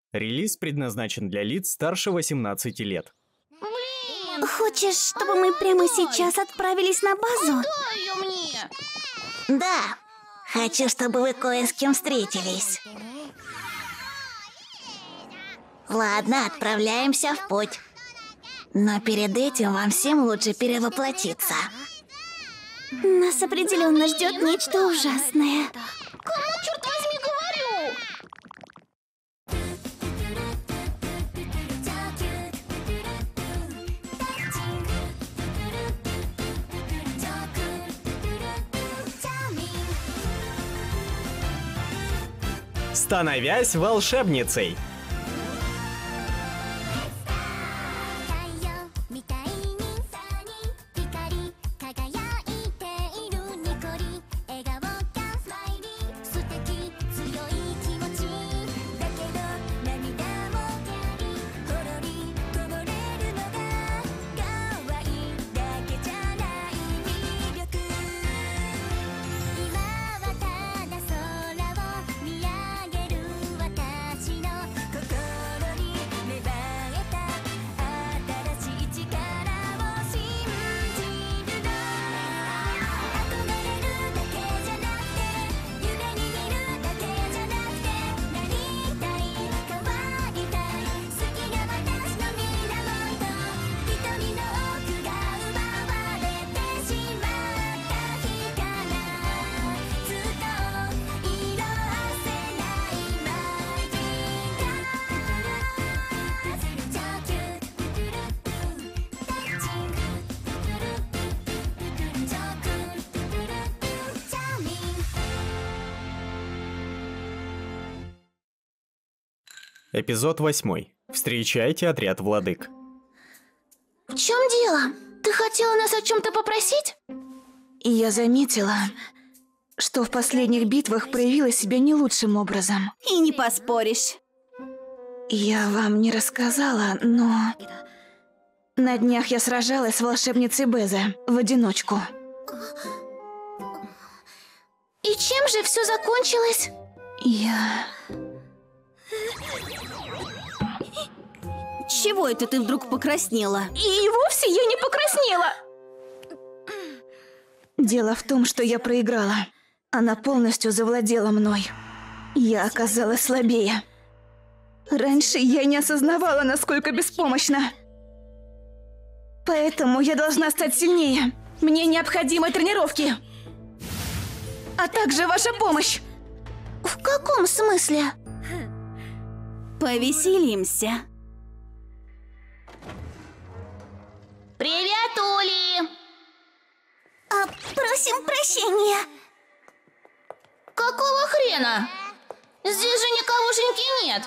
Релиз предназначен для лиц старше 18 лет. Блин! Хочешь, чтобы мы прямо сейчас отправились на базу? Дай ее мне! Да. Хочу, чтобы вы кое с кем встретились. Ладно, отправляемся в путь. Но перед этим вам всем лучше перевоплотиться. Нас определенно ждет нечто ужасное. Кому, черт возьми, говорю? Становясь волшебницей. Эпизод 8. Встречайте отряд владык. В чем дело? Ты хотела нас о чем-то попросить? Я заметила, что в последних битвах проявила себя не лучшим образом. И не поспоришь. Я вам не рассказала, но... На днях я сражалась с волшебницей Безе в одиночку. И чем же все закончилось? Чего это ты вдруг покраснела? И вовсе я не покраснела. Дело в том, что я проиграла. Она полностью завладела мной. Я оказалась слабее. Раньше я не осознавала, насколько беспомощна. Поэтому я должна стать сильнее. Мне необходимы тренировки. А также ваша помощь. В каком смысле? Повеселимся. Привет, Ули! Просим прощения. Какого хрена? Здесь же никогошеньки нет.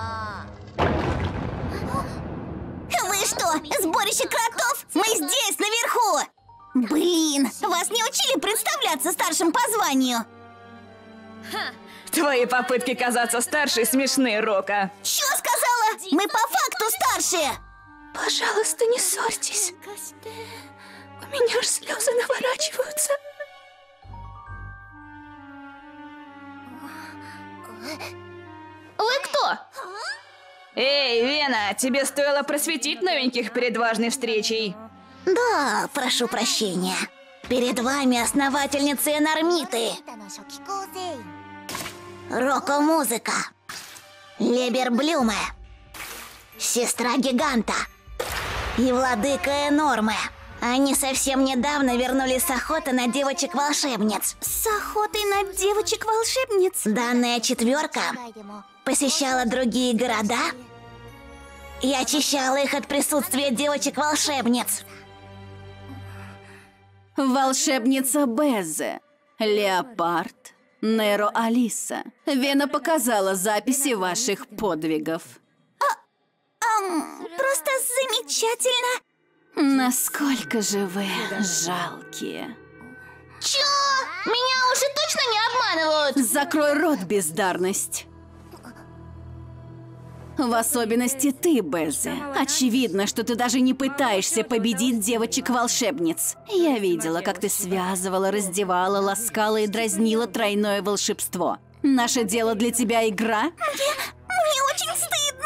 Вы что, сборище кротов? Мы здесь, наверху! Блин, вас не учили представляться старшим по званию? Твои попытки казаться старше смешны, Рока. Чё сказала? Мы по факту старшие! Пожалуйста, не ссорьтесь. У меня аж слезы наворачиваются. Вы кто? Эй, Вена, тебе стоило просветить новеньких перед важной встречей. Да, прошу прощения. Перед вами основательница Энормиты. Роко-музыка. Лебер Блюме. Сестра Гиганта. И владыка Энормы. Они совсем недавно вернулись с охоты на девочек-волшебниц. С охотой на девочек-волшебниц? Данная четверка посещала другие города и очищала их от присутствия девочек-волшебниц. Волшебница Безе, Леопард, Неро Алиса. Вена показала записи ваших подвигов. Просто замечательно. Насколько же вы жалкие. Чё? Меня уже точно не обманывают? Закрой рот, бездарность. В особенности ты, Безе. Очевидно, что ты даже не пытаешься победить девочек-волшебниц. Я видела, как ты связывала, раздевала, ласкала и дразнила тройное волшебство. Наше дело для тебя игра? Мне очень стыдно.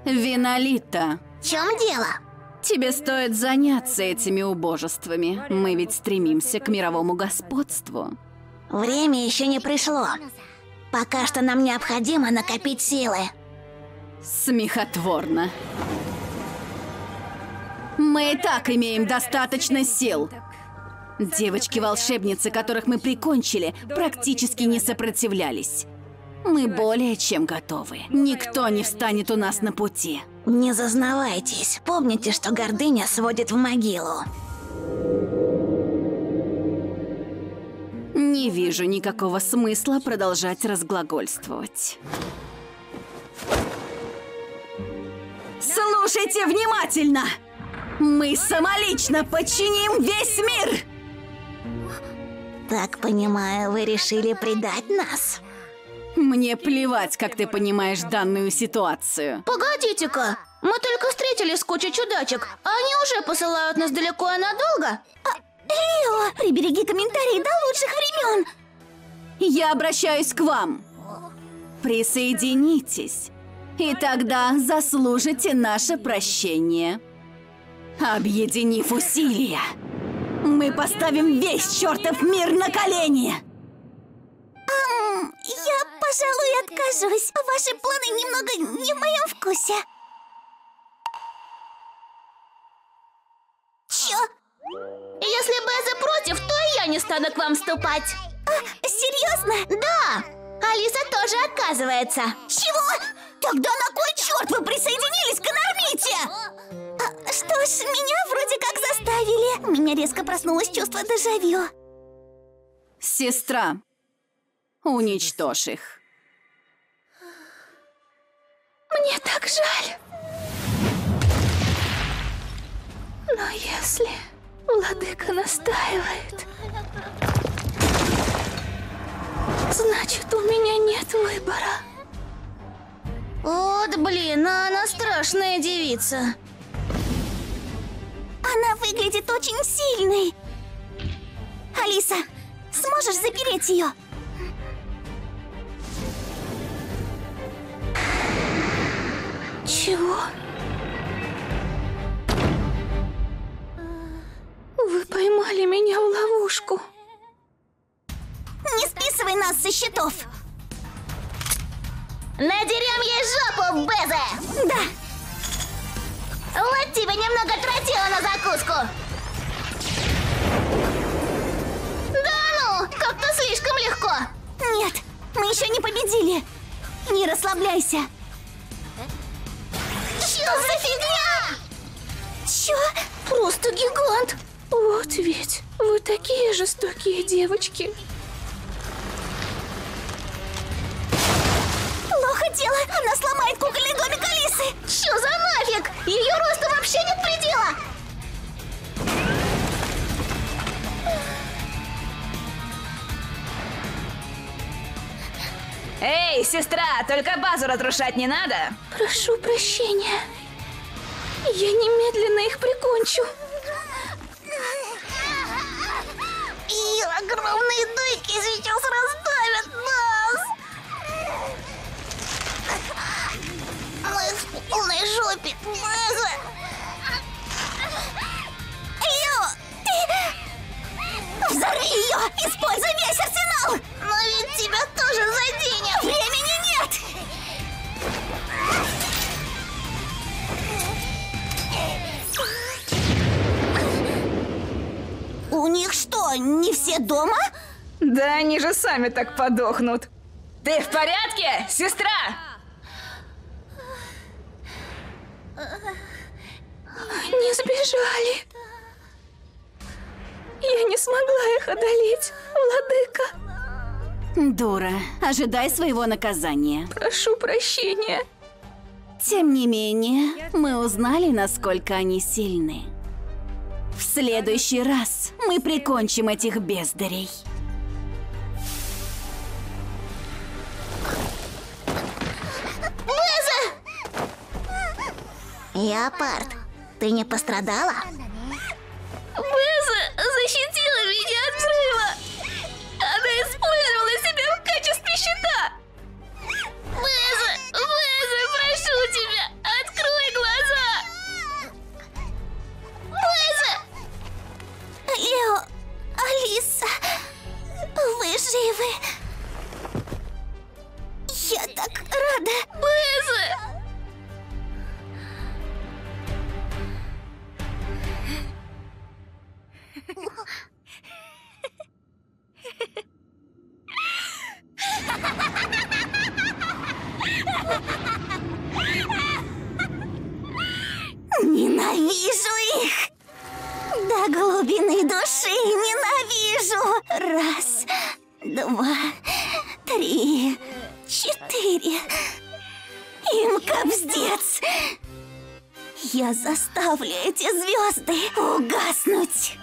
Винолита, В чем дело? тебе стоит заняться этими убожествами. Мы ведь стремимся к мировому господству. Время еще не пришло. Пока что нам необходимо накопить силы. Смехотворно. Мы и так имеем достаточно сил. Девочки-волшебницы, которых мы прикончили, практически не сопротивлялись. Мы более чем готовы. Никто не встанет у нас на пути. Не зазнавайтесь. Помните, что гордыня сводит в могилу. Не вижу никакого смысла продолжать разглагольствовать. Слушайте внимательно! Мы самолично подчиним весь мир! Так понимаю, вы решили предать нас? Мне плевать, как ты понимаешь данную ситуацию. Погодите-ка, мы только встретились с кучей чудачек, а они уже посылают нас далеко и надолго? Лео, прибереги комментарии до лучших времен. Я обращаюсь к вам. Присоединитесь, и тогда заслужите наше прощение. Объединив усилия, мы поставим весь чертов мир на колени! Я, пожалуй, откажусь. Ваши планы немного не в моем вкусе. Чё? Если Безе против, то и я не стану к вам вступать. Серьезно? Да, Алиса тоже отказывается. Чего? Тогда на кой черт вы присоединились к Энормите? Что ж, меня вроде как заставили. У меня резко проснулось чувство дежавю. Сестра, уничтожь их. Мне так жаль. Но если владыка настаивает, значит, у меня нет выбора. Вот блин, а она страшная девица. Она выглядит очень сильной. Алиса, сможешь запереть ее? Чего? Вы поймали меня в ловушку. Не списывай нас со счетов. Надерем ей жопу, Безе! Да. Вот тебе немного тротила на закуску. Да ну, как-то слишком легко. Нет, мы еще не победили. Не расслабляйся. Что за фигня? Чё? Просто гигант. Вот ведь, вы такие жестокие девочки. Плохо дело, она сломает кукольный домик Алисы. Чё за нафиг? Ее росту вообще нет предела. Эй, сестра, только базу разрушать не надо. Прошу прощения. Я немедленно их прикончу. И огромные дойки сейчас раздавят нас. Мы в полной жопе. Безе. Лео, ты... Взорви ее! Используй весь арсенал! Но ведь тебя тоже заденет. Времени нет! У них что, не все дома? Да они же сами так подохнут. Ты в порядке, сестра? Они сбежали. Я не смогла их одолеть, владыка. Дура, ожидай своего наказания. Прошу прощения. Тем не менее, мы узнали, насколько они сильны. В следующий раз мы прикончим этих бездарей. Леопард, ты не пострадала? Безе защитила меня от взрыва. Она использовала себя в качестве щита. Безе, прошу тебя, открой Ненавижу их! До глубины души ненавижу! 1, 2, 3, 4. Им капздец! Я заставлю эти звезды угаснуть!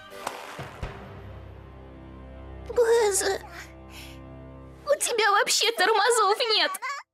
Беза, у тебя вообще тормозов нет.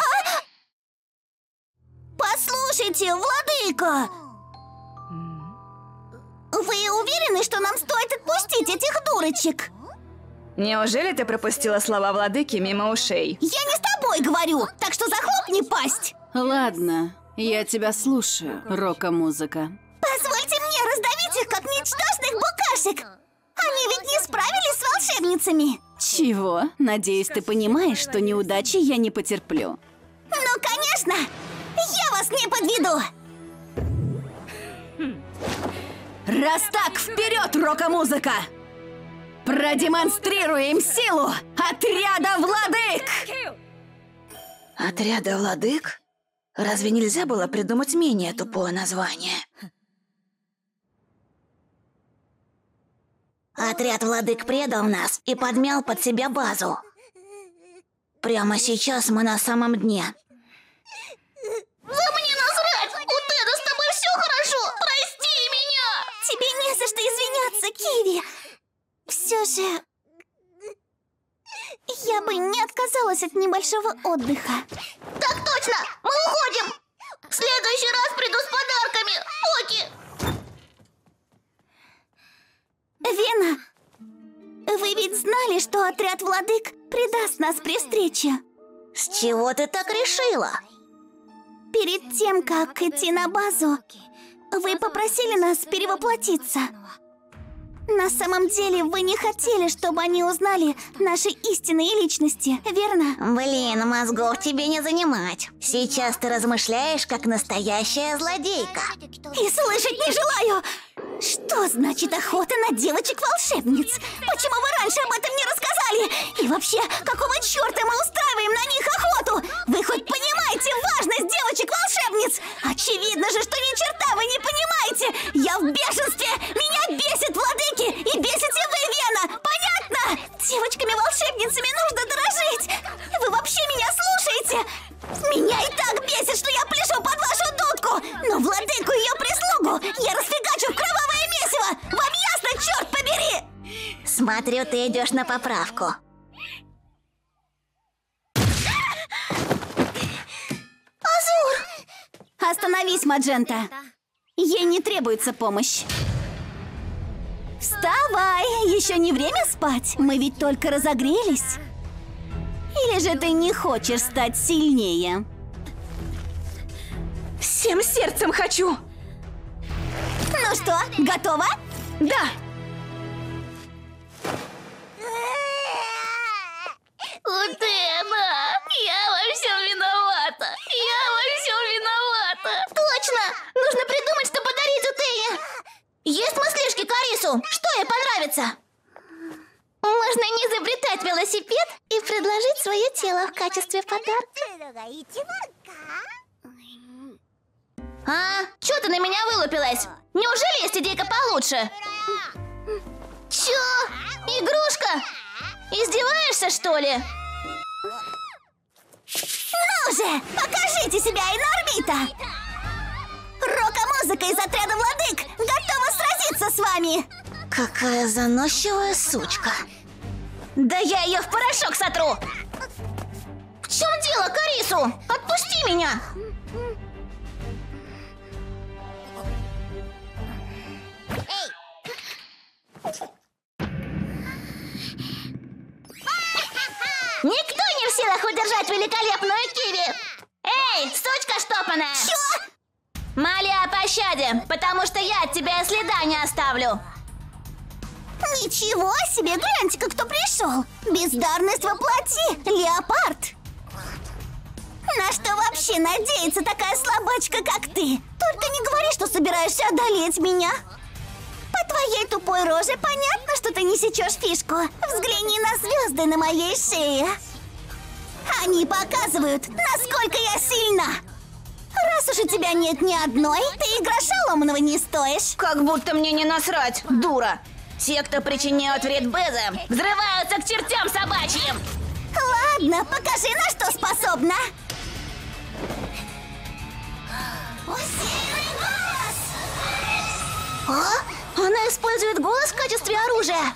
Послушайте, владыка! Вы уверены, что нам стоит отпустить этих дурочек? Неужели ты пропустила слова владыки мимо ушей? Я не с тобой говорю, так что захлопни пасть! Ладно, я тебя слушаю, рока-музыка. Позвольте мне раздавить их, как ничтожных букашек! Они ведь не справились с волшебницами! Чего? Надеюсь, ты понимаешь, что неудачи я не потерплю. Ну, конечно! Я вас не подведу! Раз так, вперед, рока-музыка! Продемонстрируем силу отряда владык! Отряда владык? Разве нельзя было придумать менее тупое название? Отряд владык предал нас и подмял под себя базу. Прямо сейчас мы на самом дне. Да мне насрать! У Теда с тобой все хорошо! Прости меня! Тебе не за что извиняться, Киви. Все же... Я бы не отказалась от небольшого отдыха. Так точно! Мы уходим! В следующий раз приду с подарками! Поки! Вена, вы ведь знали, что отряд владык предаст нас при встрече? С чего ты так решила? Перед тем, как идти на базу, вы попросили нас перевоплотиться. На самом деле, вы не хотели, чтобы они узнали наши истинные личности, верно? Блин, мозгов тебе не занимать. Сейчас ты размышляешь, как настоящая злодейка. И слышать не желаю! Что значит охота на девочек-волшебниц? Почему вы раньше об этом не рассказали? И вообще, какого черта мы устраиваем на них охоту? Вы хоть понимаете важность девочек-волшебниц? Очевидно же, что ни черта вы не понимаете! Я в бешенстве! Меня бесит владыки! И бесите вы, Вена! Понятно? Девочками-волшебницами нужно дорожить! Вы вообще меня слушаете? Меня и так бесит, что я пляшу под вашу дудку! Но владыку и ее прислугу я расфигачу в кровавое месиво! Вам ясно, черт побери? Смотрю, ты идешь на поправку. Азур! Остановись, Маджента! Ей не требуется помощь. Вставай! Еще не время спать! Мы ведь только разогрелись. Или же ты не хочешь стать сильнее? Всем сердцем хочу! Ну что, готова? Да! Утена, я во всем виновата! Я во всем виновата! Точно! Нужно придумать, что подарить Утене! Есть мыслишки Карису? Что ей понравится? Можно не изобретать велосипед и предложить свое тело в качестве подарка. А? Чё ты на меня вылупилась? Неужели есть идейка получше? Чё? Игрушка? Издеваешься, что ли? Ну же, покажите себя, Инорбита! Рока-музыка из отряда владык готова сразиться с вами! Какая заносчивая сучка. Да я ее в порошок сотру! В чем дело, Карису? Отпусти меня! Никто не в силах удержать великолепную Киви! Эй, сучка штопаная! Чё? Моли о пощаде, потому что я от тебя и следа не оставлю! Ничего себе, гляньте-ка, кто пришел! Бездарность воплоти, леопард! На что вообще надеется такая слабачка, как ты? Только не говори, что собираешься одолеть меня! По твоей тупой роже понятно, что ты не сечешь фишку. Взгляни на звезды на моей шее. Они показывают, насколько я сильна. Раз уж у тебя нет ни одной? Ты и гроша ломаного не стоишь. Как будто мне не насрать, дура. Те, кто причиняют вред Безе, взрываются к чертям собачьим. Ладно, покажи, на что способна. Усиленный голос! А? Она использует голос в качестве оружия.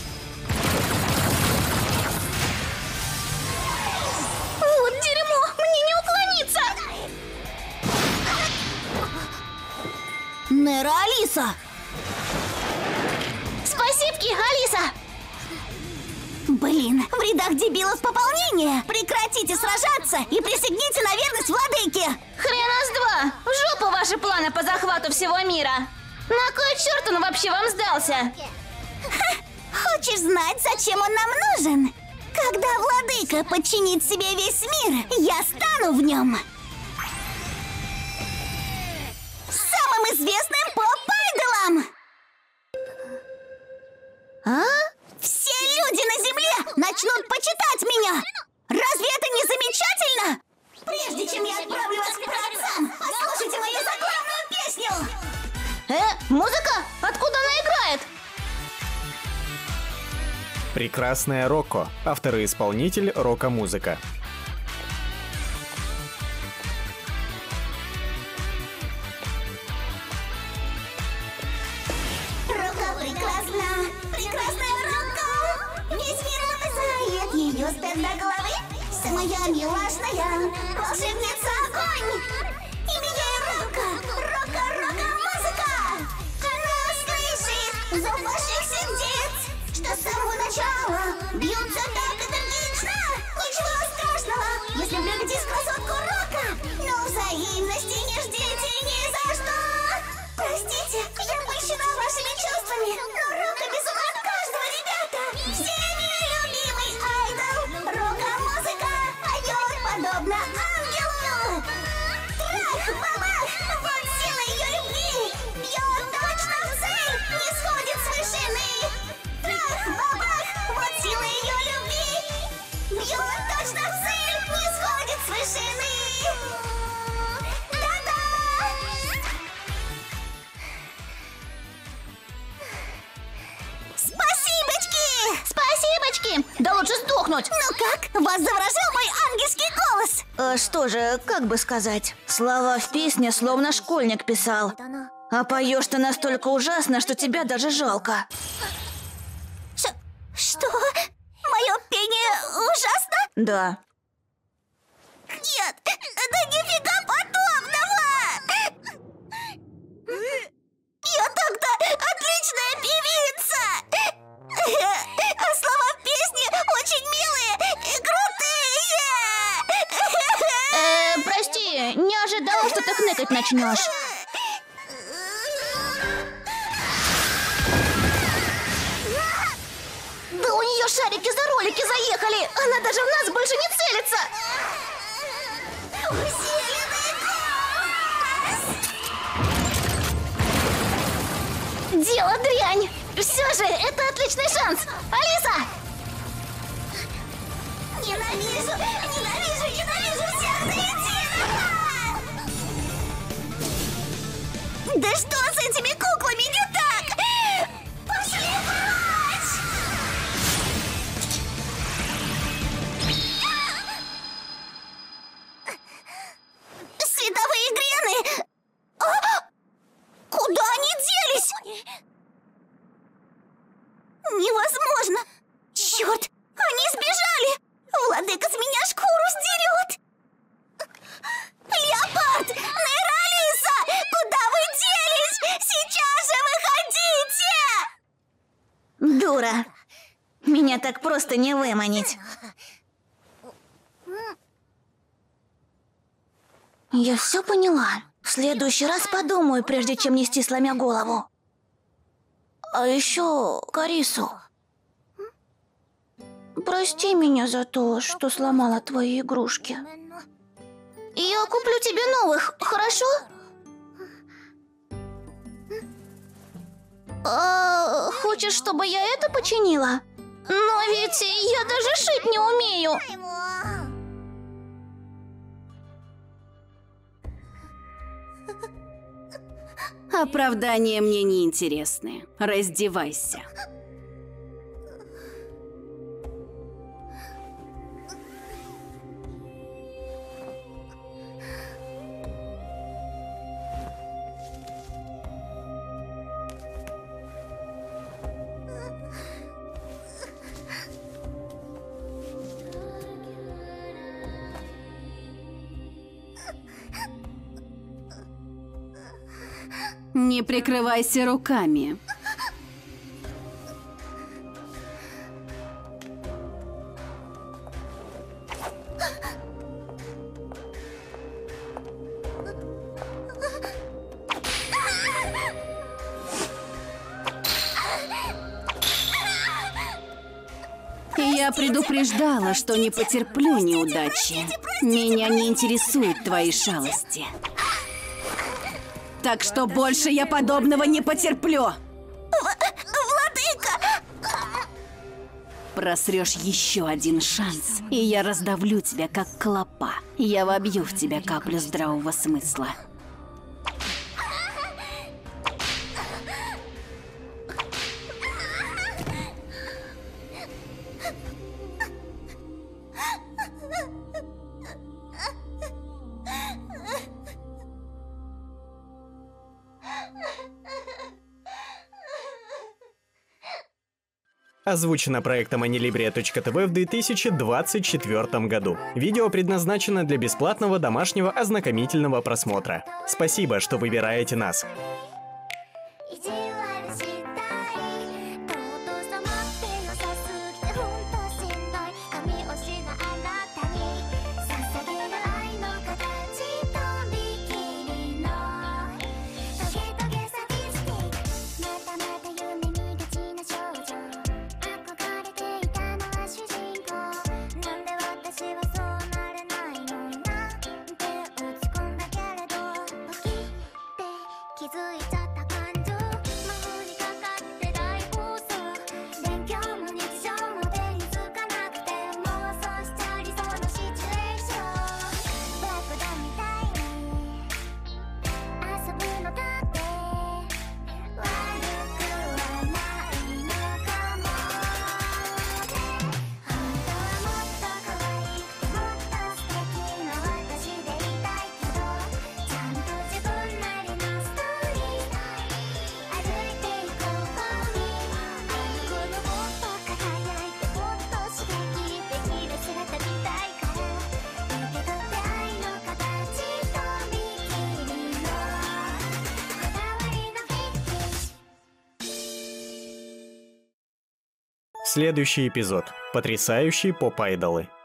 Вот дерьмо, мне не уклониться. Нера Алиса! Спасибки, Алиса. Блин, в рядах дебилов пополнение! Прекратите сражаться и присягните на верность владыке! Хрена с два. В жопу ваши планы по захвату всего мира. На кой черт он вообще вам сдался? Хочешь знать, зачем он нам нужен? Когда владыка подчинит себе весь мир, я стану в нем самым известным поп-айдолом! А? Все люди на земле начнут почитать меня! Разве это не замечательно? Прежде чем я отправлю вас к праотцам, послушайте мою заглавную песню! Музыка? Откуда она играет? Прекрасная Рокко. Автор и исполнитель Рокко-музыка. Рокко прекрасна, прекрасная Рокко! Весь мир знает ее с пят до головы. Самая милашная волшебница огонь! Имя ей Рокко, Рокко, Рокко-музыка! Она слышит зов ваших сердец, что с самого начала бьются так энергично. Ничего страшного, если влюбитесь в красотку Рокко, но взаимности не ждите ни за что. Простите, я польщена вашими чувствами, но Рокко безумна от каждого, ребята. Всеми любимый айдол. Рокко-музыка поет подобно ангелу. Трах-бабах, вот сила ее любви. Бьет точно в цель, не сходит с вышины. Трах-бабах, вот сила ее любви. Бьет точно в цель, не сходит с вышины. Да-да! Спасибочки! Спасибочки! Да лучше сдохнуть. Ну как? Вас заворожил мой ангельский голос? Что же, как бы сказать? Слова в песне словно школьник писал. А поешь ты настолько ужасно, что тебя даже жалко. Что? Мое пение ужасно? Да. Нет, да нифига подобного! Я так-то отличная певица! А слова в песне очень милые и крутые! Прости, не ожидала, что ты хныкать начнешь. Да у нее шарики за ролики заехали! Она даже в нас больше не целится! Усиленный голос! Дело дрянь! Все же, это отличный шанс! Алиса! Ненавижу, ненавижу, ненавижу всех до единого! Да что с этими куклами не так? Пошли прочь! Световые грены! Куда они делись? Невозможно! Черт! Они сбежали! Владыка с меня шкуру сдерет! Леопард! Нейра Алиса! Куда вы делись? Сейчас же выходите! Дура. Меня так просто не выманить. Я все поняла. В следующий раз подумаю, прежде чем нести сломя голову. А еще Карису. Прости меня за то, что сломала твои игрушки. Я куплю тебе новых, хорошо? Хочешь, чтобы я это починила? Но ведь я даже шить не умею. Оправдания мне не интересны. Раздевайся. Не прикрывайся руками. Я предупреждала, что не потерплю неудачи. Меня не интересуют твои шалости. Так что больше я подобного не потерплю. Владыка! Просрешь еще один шанс, и я раздавлю тебя, как клопа. Я вобью в тебя каплю здравого смысла. Озвучено проектом Anilibria.tv в 2024 году. Видео предназначено для бесплатного домашнего ознакомительного просмотра. Спасибо, что выбираете нас. Следующий эпизод. Потрясающие поп-айдолы.